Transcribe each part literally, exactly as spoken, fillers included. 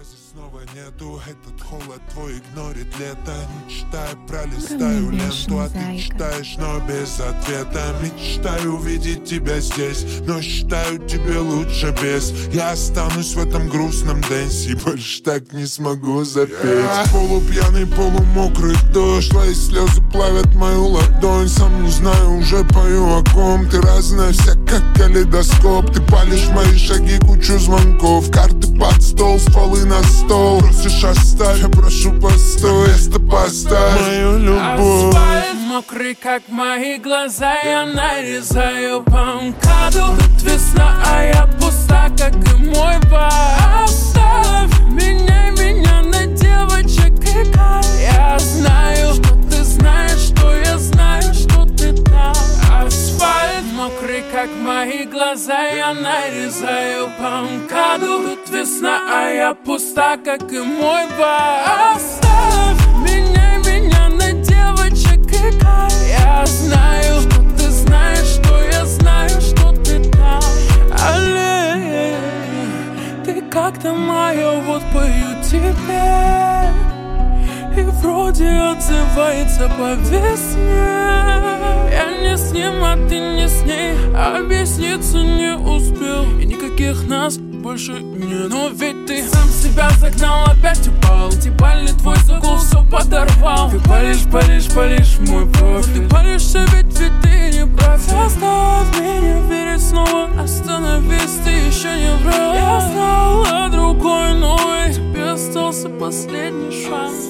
связи снова нету. Этот холод твой игнорит лето. Не читаю, пролистаю ленту, а ты читаешь, но без ответа. Мечтаю увидеть тебя здесь, но считаю, тебе лучше без. Я останусь в этом грустном дэнсе, больше так не смогу запеть. Я полупьяный, полумокрый дождь, твои слезы плавят мою ладонь. Сам не знаю, уже пою о ком. Ты разная вся, как калейдоскоп. Ты палишь мои шаги, кучу звонков. Карты под стол, стволы на стол. Просишь оставь, я прошу постой. Место поставь мою любовь. Асфальт мокрый, как мои глаза. Я нарезаю по МКАДу. Тут весна, а я пуста, как и мой бар. Оставь меня, меня на девочек и кайф. Я знаю, что ты знаешь, что я знаю, что ты там. Асфальт мокрый, как мои глаза. Я нарезаю по МКАДу. Тут весна, а я пуста, как и мой бар. Оставь меня, меня на девочек и кайф. Я знаю, что ты знаешь, что я знаю, что ты там. Алле, ты как-то моя, вот пою тебе. И вроде отзывается по весне. Я не с ним, а ты не с ней. Объясниться не успел. И никаких нас больше не. Но ведь ты сам себя загнал, опять упал. Дебальный твой загул все подорвал. Ты палишь, палишь, палишь мой профиль. Ты палишься, ведь, ведь ты не прав. Заставь меня верить снова. Остановись, ты еще не врал. Я знал о другой, но и тебе остался последний шанс.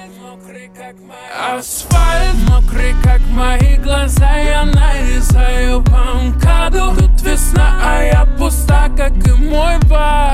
Асфальт мокрый, как мои глаза. Я нарезаю по МКАДу. Тут весна, а я пуста, как и мой бар.